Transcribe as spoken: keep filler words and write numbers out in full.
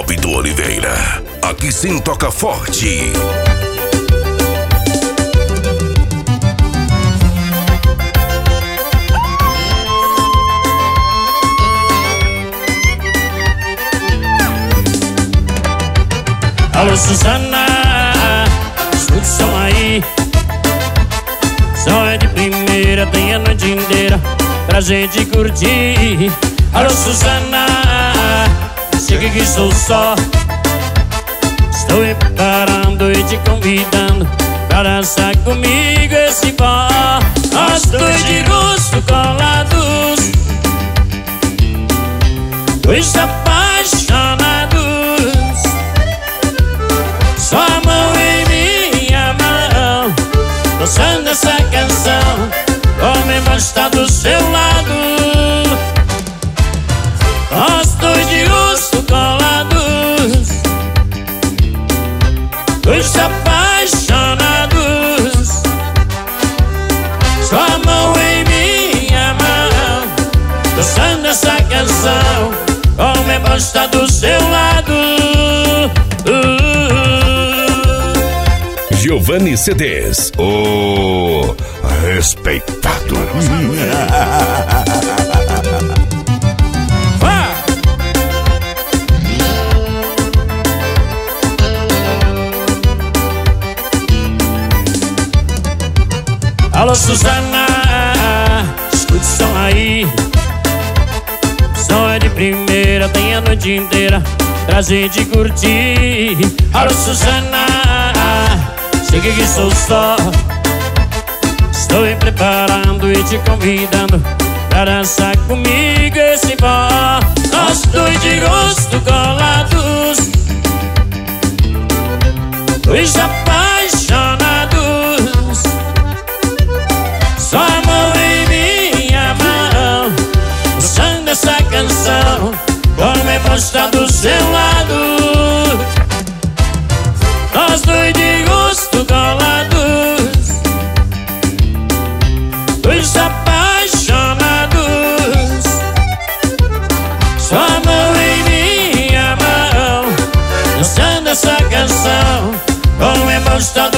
Bob do Oliveira. Aqui sim toca forte. Alô, Suzana, escute o som aí. Som é de primeira, tem a noite inteira pra gente curtir. Alô, Suzana, chega que sou só. Estou me preparando e te convidando pra dançar comigo esse pó. Nós dois de rosto colados, dois apaixonados. Sua mão em minha mão, dançando essa canção. Homem vai estar do seu lado. Nós dois de rosto colados, dois apaixonados. Sua mão em minha mão, dançando essa canção. Homem vai estar do seu lado. Giovanni C Ds, o respeitado. Alô, Suzana, escute o som aí. Som é de primeira, tem a noite inteira pra gente curtir. Alô, Suzana, chega que sou só. Estou me preparando e te convidando pra dançar comigo esse pó. Nós dois de rosto colados, dois apaixonados. Sua mão em minha mão, dançando essa canção. Homem vai estar do seu lado. Nós dois de rosto colados, dois apaixonados. Sua mão em minha mão, dançando essa canção. Homem vai estar